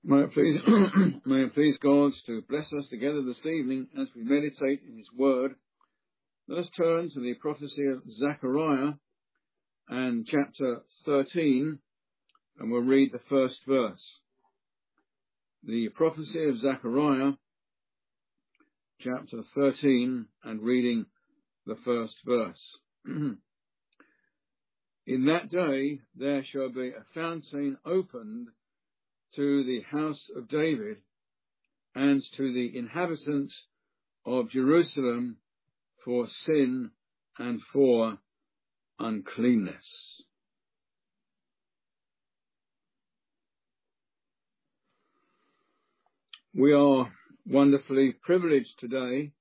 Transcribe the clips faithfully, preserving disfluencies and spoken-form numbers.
May it please, may it please God to bless us together this evening as we meditate in His Word. Let us turn to the prophecy of Zechariah and chapter thirteen, and we'll read the first verse. The prophecy of Zechariah, chapter thirteen, and reading the first verse. In that day there shall be a fountain opened to the house of David and to the inhabitants of Jerusalem for sin and for uncleanness. We are wonderfully privileged today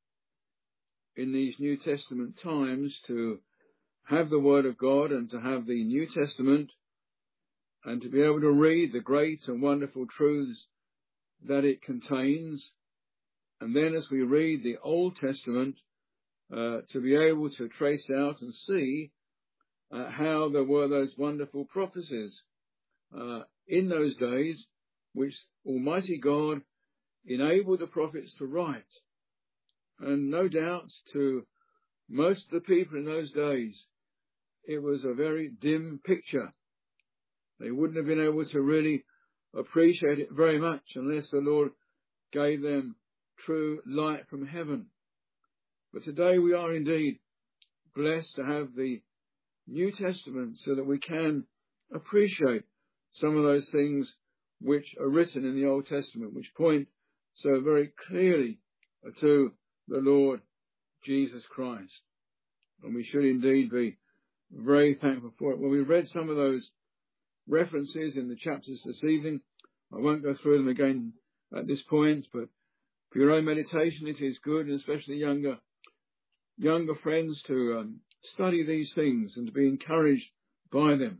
in these New Testament times to have the Word of God and to have the New Testament and to be able to read the great and wonderful truths that it contains. And then as we read the Old Testament, uh, to be able to trace out and see uh, how there were those wonderful prophecies uh, in those days, which Almighty God enabled the prophets to write. And no doubt to most of the people in those days, it was a very dim picture. They wouldn't have been able to really appreciate it very much unless the Lord gave them true light from heaven. But today we are indeed blessed to have the New Testament so that we can appreciate some of those things which are written in the Old Testament, which point so very clearly to the Lord Jesus Christ. And we should indeed be very thankful for it. Well, we read some of those references in the chapters this evening. I won't go through them again at this point, but for your own meditation it is good, and especially younger younger friends, to um, study these things and to be encouraged by them.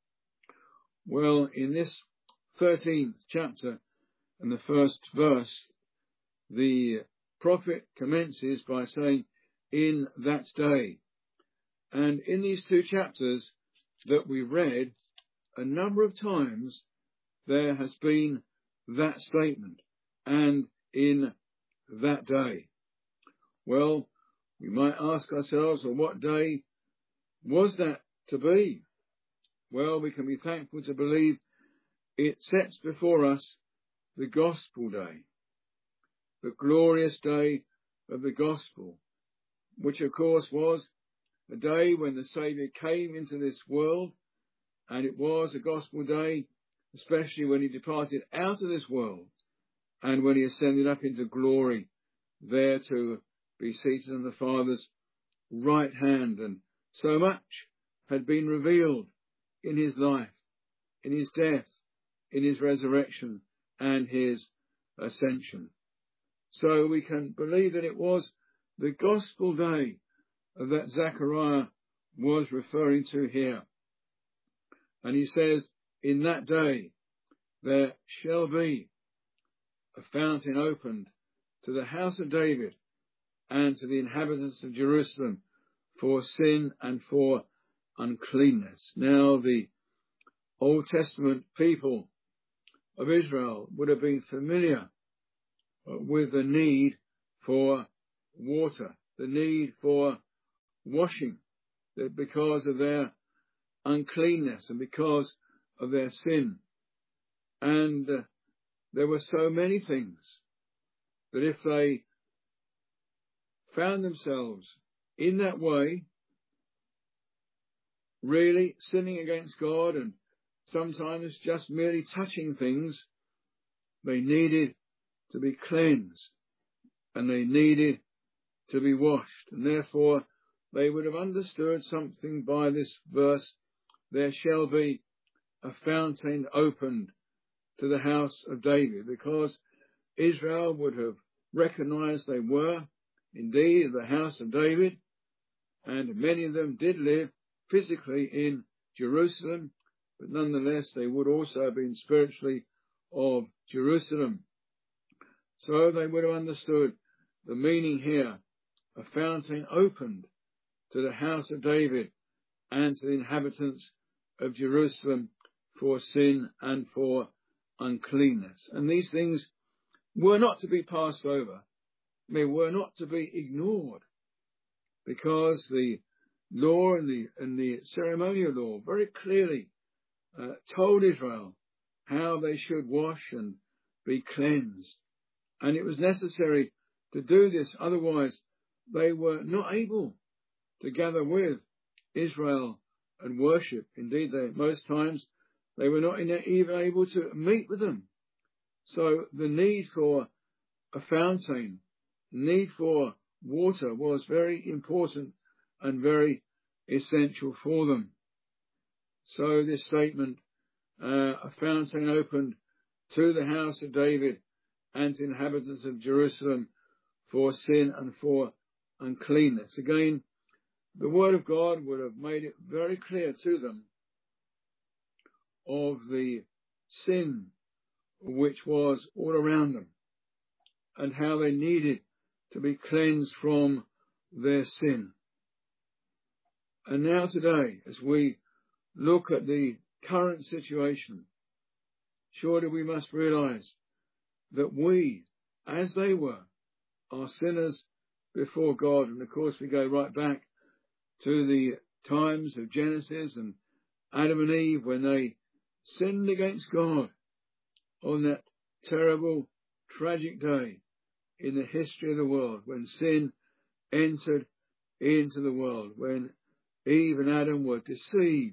Well, in this thirteenth chapter and the first verse, the prophet commences by saying, in that day. And in these two chapters that we read, a number of times there has been that statement, and in that day. Well, we might ask ourselves, well, what day was that to be? Well, we can be thankful to believe it sets before us the gospel day, the glorious day of the gospel, which of course was the day when the Saviour came into this world. And it was a gospel day, especially when he departed out of this world and when he ascended up into glory, there to be seated on the Father's right hand. And so much had been revealed in his life, in his death, in his resurrection and his ascension. So we can believe that it was the gospel day that Zechariah was referring to here. And he says, in that day there shall be a fountain opened to the house of David and to the inhabitants of Jerusalem for sin and for uncleanness. Now, the Old Testament people of Israel would have been familiar with the need for water, the need for washing, that because of their uncleanness and because of their sin. And uh, there were so many things that if they found themselves in that way, really sinning against God and sometimes just merely touching things, they needed to be cleansed and they needed to be washed. And therefore they would have understood something by this verse: there shall be a fountain opened to the house of David, because Israel would have recognized they were indeed the house of David, and many of them did live physically in Jerusalem, but nonetheless they would also have been spiritually of Jerusalem. So they would have understood the meaning here: a fountain opened to the house of David and to the inhabitants of Jerusalem for sin and for uncleanness. And these things were not to be passed over. They were not to be ignored, because the law and the, and the ceremonial law very clearly uh, told Israel how they should wash and be cleansed. And it was necessary to do this, otherwise they were not able to gather with Israel and worship. Indeed, they, most times they were not even able to meet with them. So the need for a fountain, need for water was very important and very essential for them. So this statement, uh, a fountain opened to the house of David and to inhabitants of Jerusalem for sin and for uncleanness. Again, the word of God would have made it very clear to them of the sin which was all around them and how they needed to be cleansed from their sin. And now today, as we look at the current situation, surely we must realize that we, as they were, are sinners before God. And of course we go right back to the times of Genesis and Adam and Eve when they sinned against God on that terrible, tragic day in the history of the world, when sin entered into the world, when Eve and Adam were deceived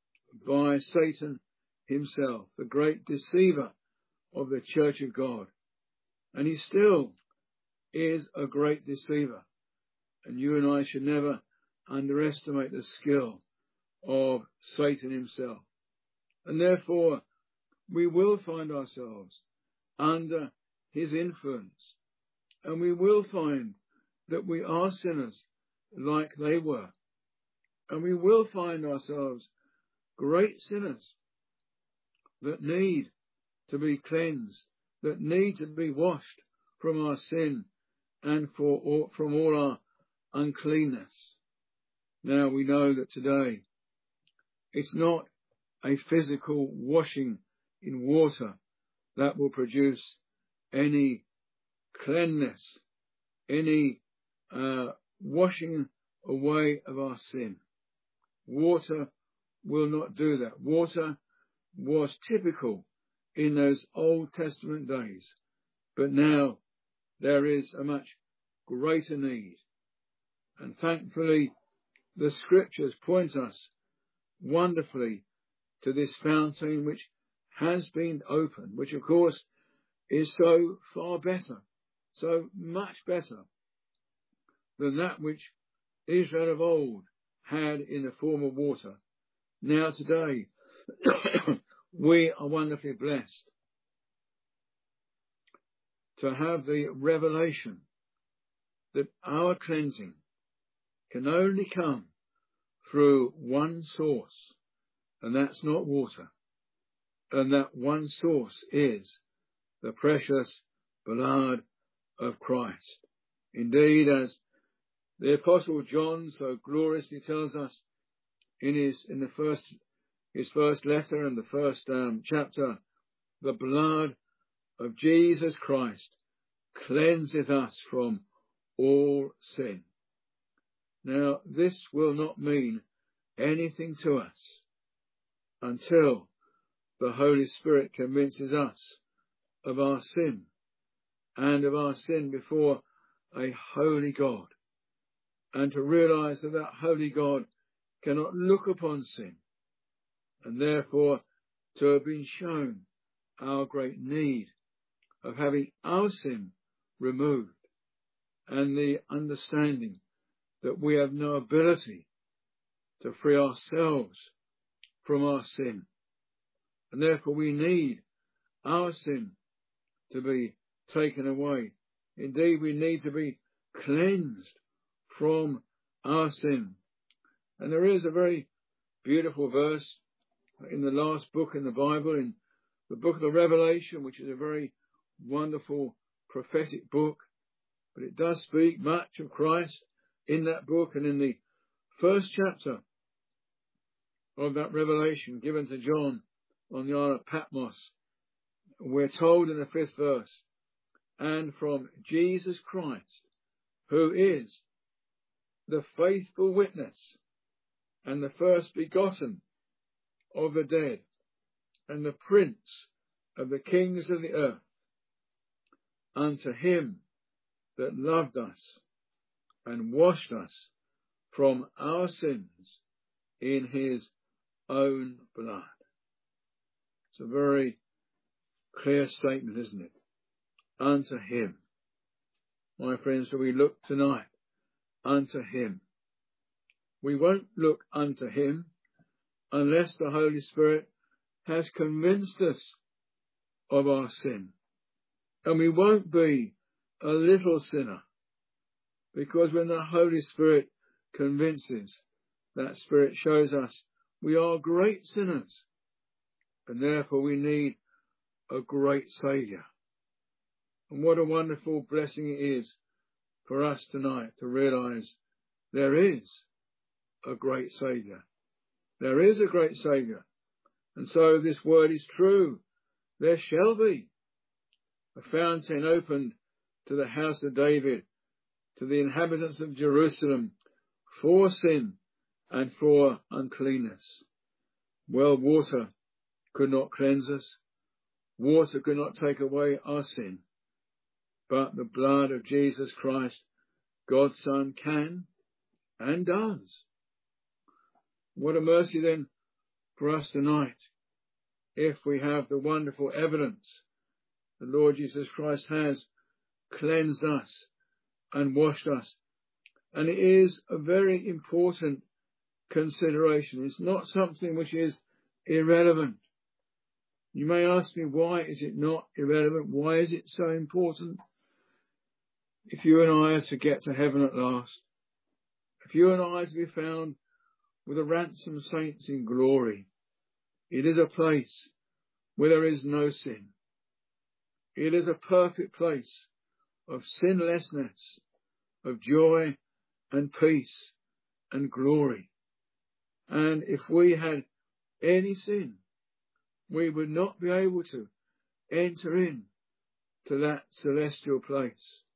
by Satan himself, the great deceiver of the Church of God. And he still is a great deceiver. And you and I should never underestimate the skill of Satan himself. And therefore, we will find ourselves under his influence. And we will find that we are sinners like they were. And we will find ourselves great sinners that need to be cleansed, that need to be washed from our sin and for all, from all our uncleanness. Now we know that today it's not a physical washing in water that will produce any cleanness, any uh, washing away of our sin. Water will not do that. Water was typical in those Old Testament days, but now there is a much greater need. And thankfully, the scriptures point us wonderfully to this fountain which has been opened, which of course is so far better, so much better than that which Israel of old had in the form of water. Now today, we are wonderfully blessed to have the revelation that our cleansing can only come through one source, and that's not water. And that one source is the precious blood of Christ. Indeed, as the Apostle John so gloriously tells us in his in the first his first letter and the first um, chapter, the blood of Jesus Christ cleanseth us from all sin. Now, this will not mean anything to us until the Holy Spirit convinces us of our sin and of our sin before a holy God, and to realize that that holy God cannot look upon sin, and therefore to have been shown our great need of having our sin removed, and the understanding that we have no ability to free ourselves from our sin, and therefore we need our sin to be taken away. Indeed, we need to be cleansed from our sin. And there is a very beautiful verse in the last book in the Bible, in the book of the Revelation, which is a very wonderful prophetic book, but it does speak much of Christ in that book. And in the first chapter of that revelation given to John on the Isle of Patmos, we're told in the fifth verse, and from Jesus Christ, who is the faithful witness and the first begotten of the dead and the prince of the kings of the earth, unto him that loved us and washed us from our sins in his own blood. It's a very clear statement, isn't it? Unto him. My friends, so we look tonight unto him. We won't look unto him unless the Holy Spirit has convinced us of our sin. And we won't be a little sinner, because when the Holy Spirit convinces, that Spirit shows us we are great sinners, and therefore we need a great Saviour. And what a wonderful blessing it is for us tonight to realise there is a great Saviour. There is a great Saviour. And so this word is true. There shall be a fountain opened to the house of David, to the inhabitants of Jerusalem, for sin and for uncleanness. Well, water could not cleanse us. Water could not take away our sin. But the blood of Jesus Christ, God's Son, can and does. What a mercy then for us tonight, if we have the wonderful evidence the Lord Jesus Christ has cleansed us and washed us. And it is a very important consideration. It's not something which is irrelevant. You may ask me, why is it not irrelevant? Why is it so important? If you and I are to get to heaven at last, if you and I are to be found with the ransomed saints in glory, it is a place where there is no sin. It is a perfect place of sinlessness, of joy and peace and glory. And if we had any sin, we would not be able to enter in to that celestial place.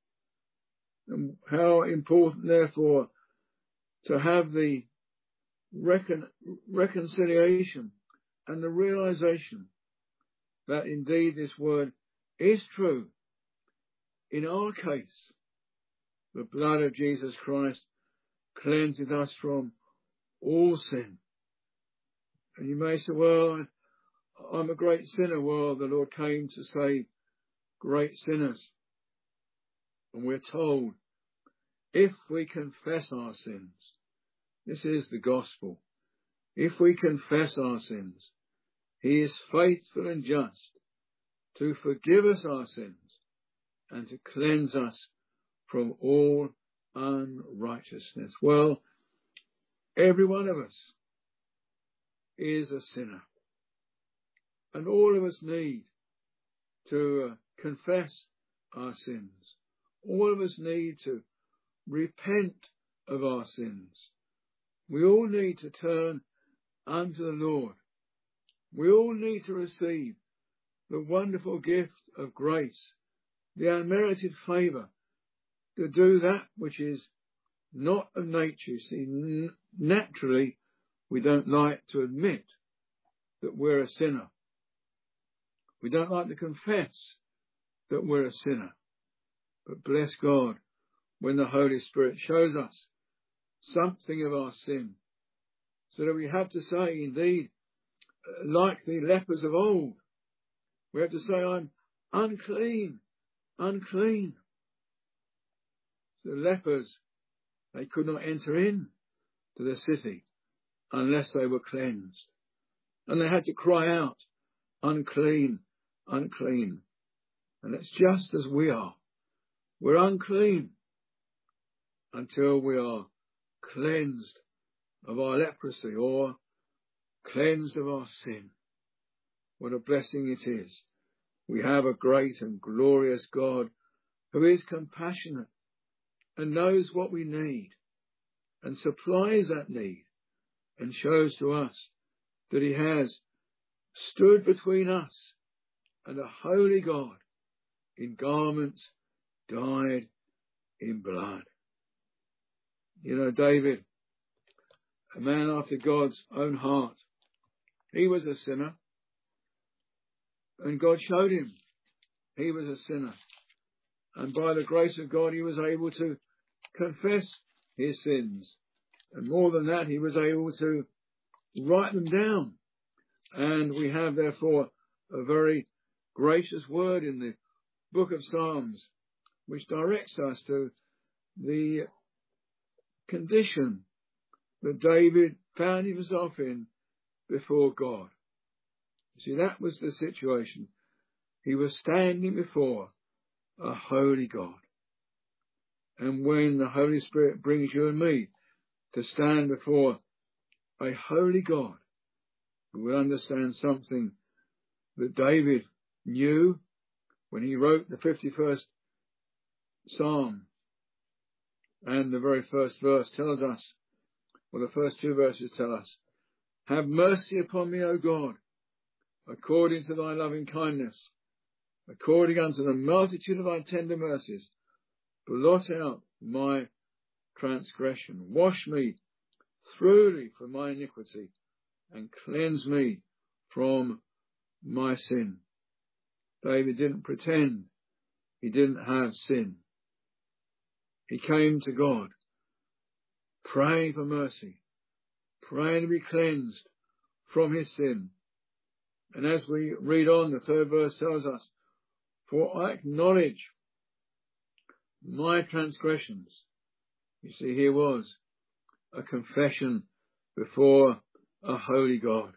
And how important, therefore, to have the recon- reconciliation and the realization that indeed this word is true. In our case, the blood of Jesus Christ cleanses us from all sin. And you may say, well, I'm a great sinner. Well, the Lord came to save great sinners. And we're told, if we confess our sins, this is the gospel. If we confess our sins, he is faithful and just to forgive us our sins and to cleanse us from all unrighteousness. Well, every one of us is a sinner. And all of us need to uh, confess our sins. All of us need to repent of our sins. We all need to turn unto the Lord. We all need to receive the wonderful gift of grace, the unmerited favour, to do that which is not of nature. See, n- naturally, we don't like to admit that we're a sinner. We don't like to confess that we're a sinner. But bless God, when the Holy Spirit shows us something of our sin, so that we have to say, indeed, like the lepers of old, we have to say, I'm unclean, unclean. The lepers, they could not enter in to the city unless they were cleansed. And they had to cry out, unclean, unclean. And it's just as we are. We're unclean until we are cleansed of our leprosy or cleansed of our sin. What a blessing it is. We have a great and glorious God who is compassionate and knows what we need and supplies that need and shows to us that he has stood between us and a holy God in garments dyed in blood. You know, David, a man after God's own heart, he was a sinner, and God showed him he was a sinner. And by the grace of God, he was able to confess his sins. And more than that, he was able to write them down. And we have, therefore, a very gracious word in the book of Psalms, which directs us to the condition that David found himself in before God. See, that was the situation. He was standing before a holy God. And when the Holy Spirit brings you and me to stand before a holy God, we will understand something that David knew when he wrote the fifty-first Psalm. And the very first verse tells us, or the first two verses tell us, have mercy upon me, O God, according to thy loving kindness, according unto the multitude of thy tender mercies, blot out my transgression. Wash me thoroughly from my iniquity, and cleanse me from my sin. David didn't pretend he didn't have sin. He came to God, praying for mercy, praying to be cleansed from his sin. And as we read on, the third verse tells us, for I acknowledge my transgressions. You see, here was a confession before a holy God.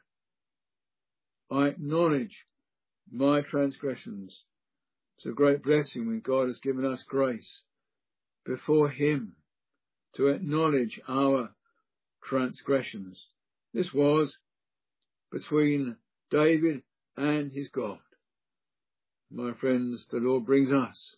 I acknowledge my transgressions. It's a great blessing when God has given us grace before him to acknowledge our transgressions. This was between David and his God. My friends, the Lord brings us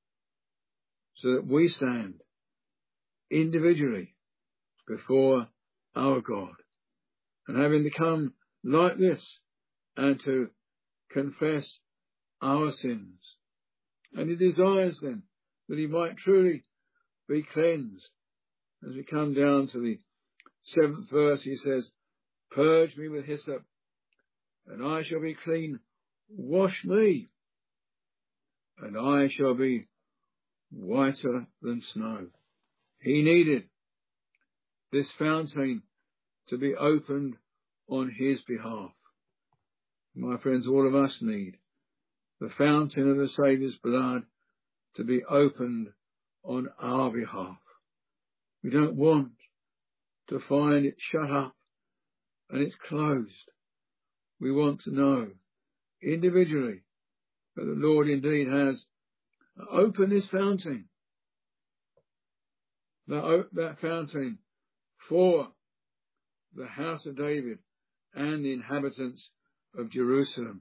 so that we stand individually before our God, and having become like this, and to confess our sins. And he desires then that he might truly be cleansed. As we come down to the seventh verse, he says, purge me with hyssop, and I shall be clean. Wash me, and I shall be whiter than snow. He needed this fountain to be opened on his behalf. My friends, all of us need the fountain of the Saviour's blood to be opened on our behalf. We don't want to find it shut up and it's closed. We want to know individually that the Lord indeed has opened this fountain, that, that fountain for the house of David and the inhabitants of Jerusalem.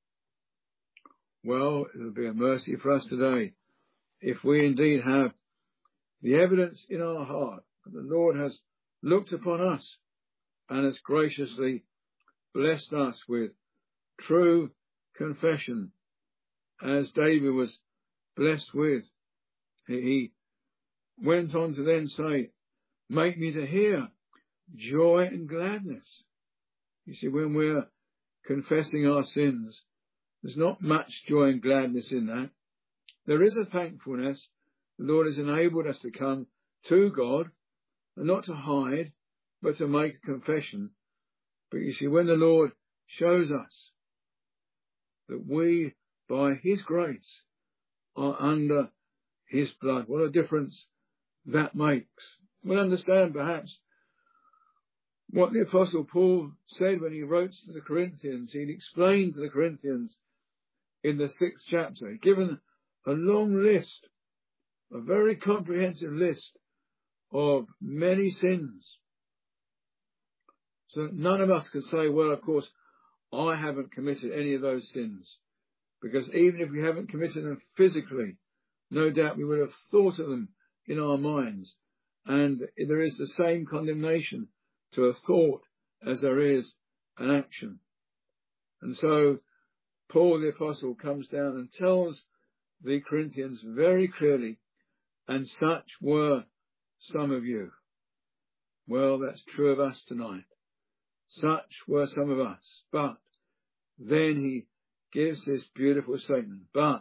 Well, it will be a mercy for us today if we indeed have the evidence in our heart that the Lord has looked upon us and has graciously blessed us with true confession, as David was blessed with. He went on to then say, make me to hear joy and gladness. You see, when we're confessing our sins, there's not much joy and gladness in that. There is a thankfulness. The Lord has enabled us to come to God, and not to hide, but to make a confession. But you see, when the Lord shows us that we, by his grace, are under his blood, what a difference that makes. We'll understand perhaps what the Apostle Paul said when he wrote to the Corinthians. He'd explained to the Corinthians in the sixth chapter, he'd given a long list, a very comprehensive list of many sins. So none of us could say, well, of course, I haven't committed any of those sins. Because even if we haven't committed them physically, no doubt we would have thought of them in our minds. And there is the same condemnation to a thought as there is an action. And so Paul the Apostle comes down and tells the Corinthians very clearly, and such were some of you. Well, that's true of us tonight. Such were some of us. But then he gives this beautiful statement. But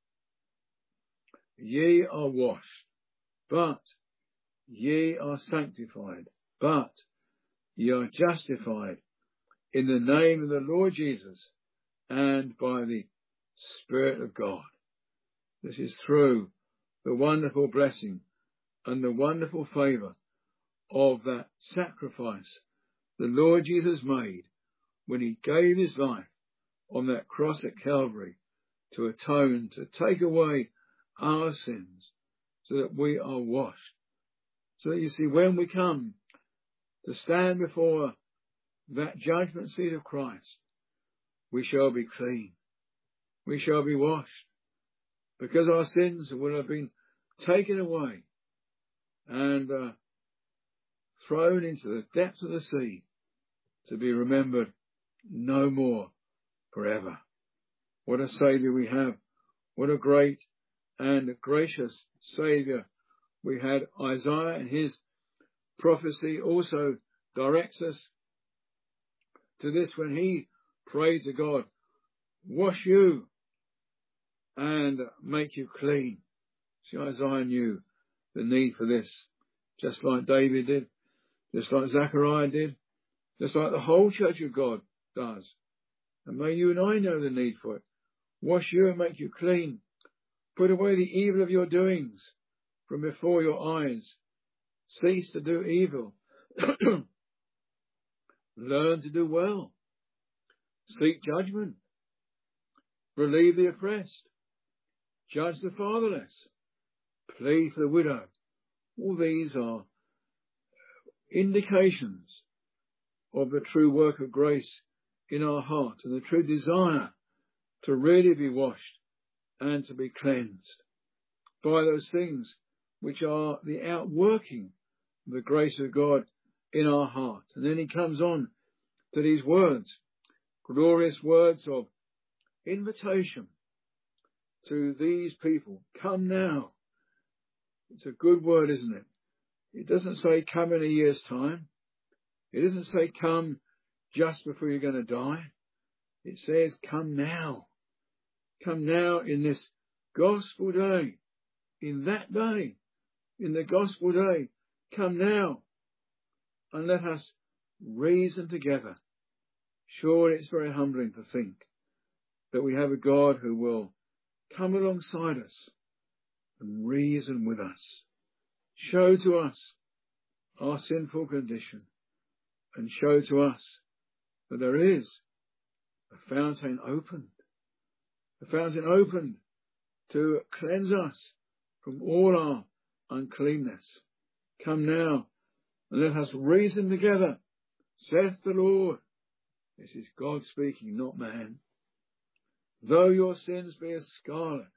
ye are washed. But ye are sanctified. But ye are justified in the name of the Lord Jesus and by the Spirit of God. This is through the wonderful blessing and the wonderful favour of that sacrifice the Lord Jesus made when he gave his life on that cross at Calvary to atone, to take away our sins, so that we are washed. So that you see, when we come to stand before that judgment seat of Christ, we shall be clean. We shall be washed, because our sins will have been taken away and uh, thrown into the depths of the sea to be remembered no more forever. What a Saviour we have. What a great and gracious Saviour we had. Isaiah in his prophecy also directs us to this when he prayed to God, wash you and make you clean. See, Isaiah knew the need for this, just like David did, just like Zechariah did, just like the whole Church of God does. And may you and I know the need for it. Wash you and make you clean. Put away the evil of your doings from before your eyes. Cease to do evil. Learn to do well. Seek judgment. Relieve the oppressed. Judge the fatherless. Plead for the widow. All these are indications of the true work of grace in our heart and the true desire to really be washed and to be cleansed by those things which are the outworking of the grace of God in our heart. And then he comes on to these words, glorious words of invitation to these people. Come now. It's a good word, isn't it? It doesn't say come in a year's time. It doesn't say come just before you're going to die. It says come now. Come now in this gospel day. In that day. In the gospel day. Come now. And let us reason together. Sure, it's very humbling to think that we have a God who will come alongside us and reason with us. Show to us our sinful condition and show to us that there is a fountain opened, a fountain opened to cleanse us from all our uncleanness. Come now and let us reason together, saith the Lord. This is God speaking, not man. Though your sins be as scarlet,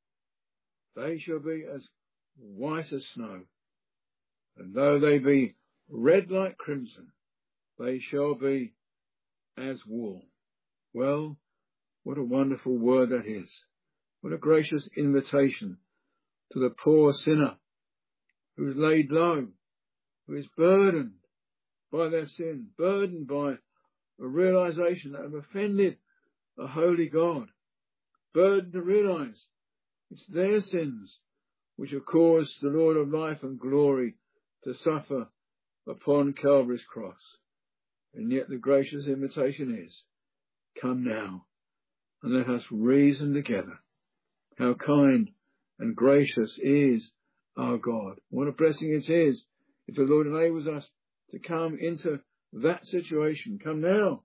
they shall be as white as snow. And though they be red like crimson, they shall be as wool. Well, what a wonderful word that is. What a gracious invitation to the poor sinner who is laid low, who is burdened by their sin, burdened by a realization that have offended a holy God, burdened to realize it's their sins which have caused the Lord of life and glory to suffer upon Calvary's cross. And yet the gracious invitation is, come now and let us reason together. How kind and gracious is our God. What a blessing it is if the Lord enables us to come into that situation. Come now.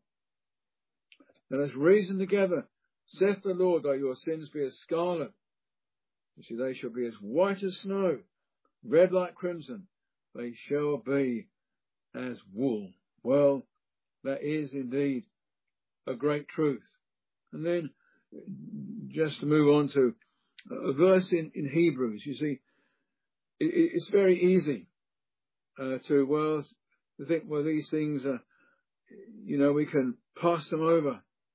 Let us reason together. Saith the Lord, though your sins be as scarlet, you see, they shall be as white as snow, red like crimson, they shall be as wool. Well, that is indeed a great truth. And then, just to move on to a verse in, in Hebrews, you see, it, it's very easy uh, to, well, to think, well, these things are, you know, we can pass them over.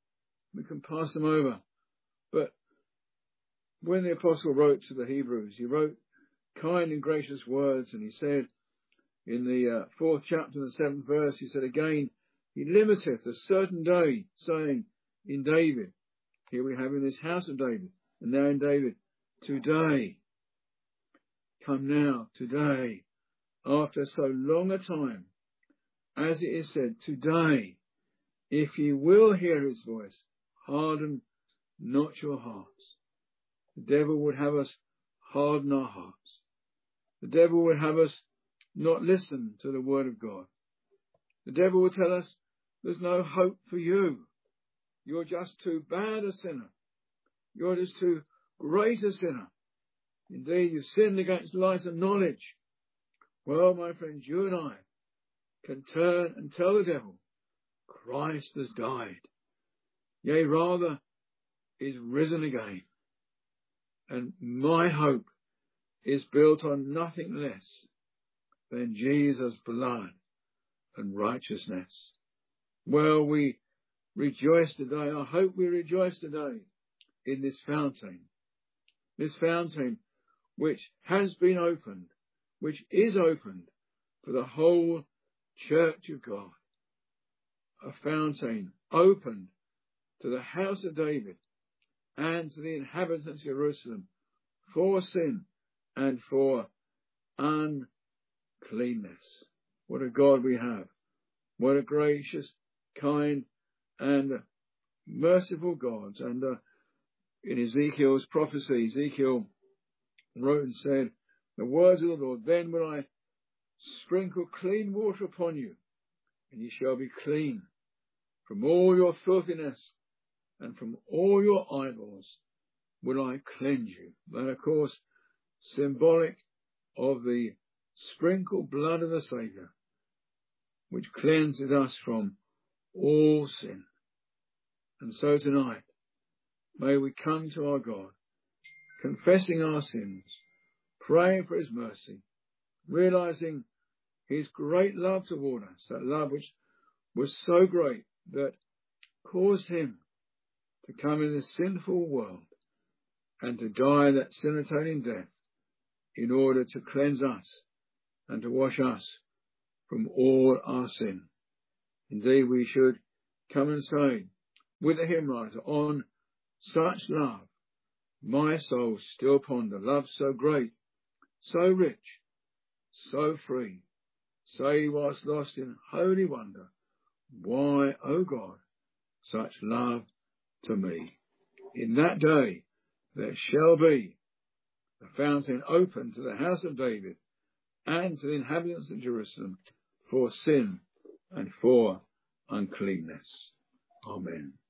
we can pass them over. But when the apostle wrote to the Hebrews, he wrote kind and gracious words, and he said in the uh, fourth chapter, the seventh verse, he said again, he limiteth a certain day, saying in David, here we have in this house of David, and now in David, today, come now, today, after so long a time, as it is said, today, if ye will hear his voice, harden not your hearts. The devil would have us harden our hearts. The devil would have us not listen to the word of God. The devil will tell us there's no hope for you. You're just too bad a sinner. You're just too great a sinner. Indeed, you've sinned against light and knowledge. Well, my friends, you and I can turn and tell the devil, Christ has died. Yea, rather, is risen again. And my hope is built on nothing less than Jesus' blood and righteousness. Well, we rejoice today. I hope we rejoice today in this fountain. This fountain which has been opened, which is opened for the whole church of God. A fountain opened to the house of David and to the inhabitants of Jerusalem for sin and for uncleanness. What a God we have. What a gracious, kind and merciful God. And uh, in Ezekiel's prophecy, Ezekiel wrote and said, the words of the Lord, then will I sprinkle clean water upon you, and ye shall be clean from all your filthiness, and from all your idols will I cleanse you. That, of course, symbolic of the sprinkled blood of the Saviour, which cleanses us from all sin. And so tonight, may we come to our God, confessing our sins, praying for his mercy, realizing his great love toward us, that love which was so great that caused him to come in this sinful world and to die that sin-atoning death in order to cleanse us and to wash us from all our sin. Indeed, we should come and say with the hymn writer, on such love my soul still ponder, love so great, so rich, so free, say was lost in holy wonder, why, O God, such love to me. In that day there shall be the fountain open to the house of David and to the inhabitants of Jerusalem for sin and for uncleanness. Amen.